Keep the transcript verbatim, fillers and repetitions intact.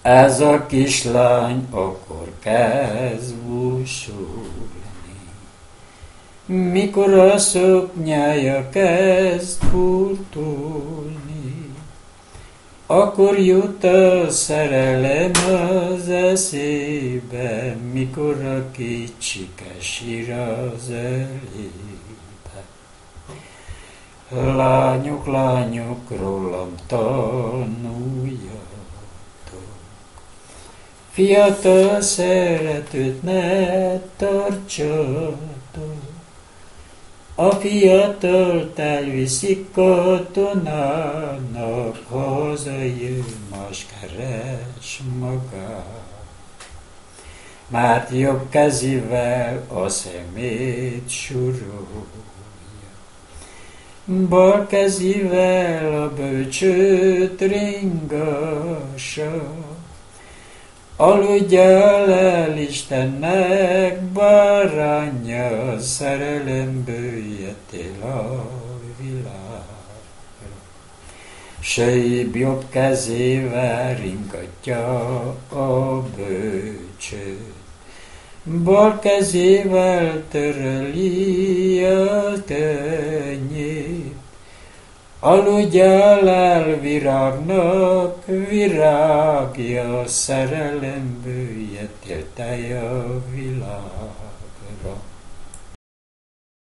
Ez a kislány akkor kezd búsulni. Mikor a szoknyája kezd kurtulni, akkor jut a szerelem az eszébe, mikor a kicsike sír az elébe. Lányok, lányok, rólam tanuljatok, fiatal szeretőt ne tartsatok. A fiatalt elviszik katonának, hazajön, más keres magát. Mert jobb kezével a szemét surolja, bal kezével a bölcsőt ringassa. Aludjál el Istennek, bárányja, szerelemből jöttél a világra. Sejébb jobb kezével ringatja a bölcsőt, bal kezével töröli a könnyét. Aludjál el virágnak, virágja, szerelemből jöttél te a világra.